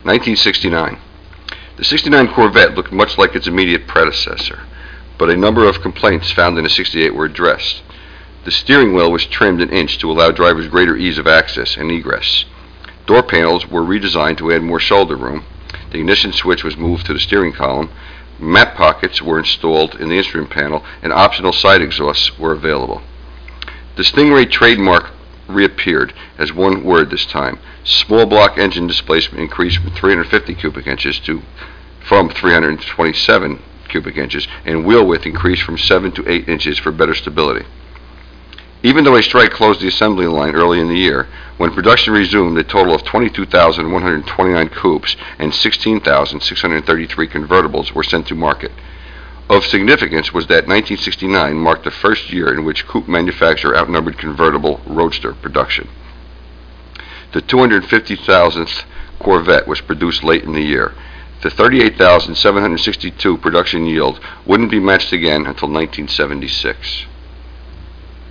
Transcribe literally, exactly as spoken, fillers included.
nineteen sixty-nine. The sixty-nine Corvette looked much like its immediate predecessor, but a number of complaints found in the sixty-eight were addressed. The steering wheel was trimmed an inch to allow drivers greater ease of access and egress. Door panels were redesigned to add more shoulder room. The ignition switch was moved to the steering column. Map pockets were installed in the instrument panel, and optional side exhausts were available. The Stingray trademark reappeared as one word this time. Small block engine displacement increased from three hundred fifty cubic inches to from three hundred twenty-seven cubic inches, and wheel width increased from seven to eight inches for better stability. Even though a strike closed the assembly line early in the year, when production resumed, a total of twenty-two thousand one hundred twenty-nine coupes and sixteen thousand six hundred thirty-three convertibles were sent to market. Of significance was that nineteen sixty-nine marked the first year in which coupe manufacturer outnumbered convertible roadster production. The two hundred fifty thousandth Corvette was produced late in the year. The thirty-eight thousand seven hundred sixty-two production yield wouldn't be matched again until nineteen seventy-six.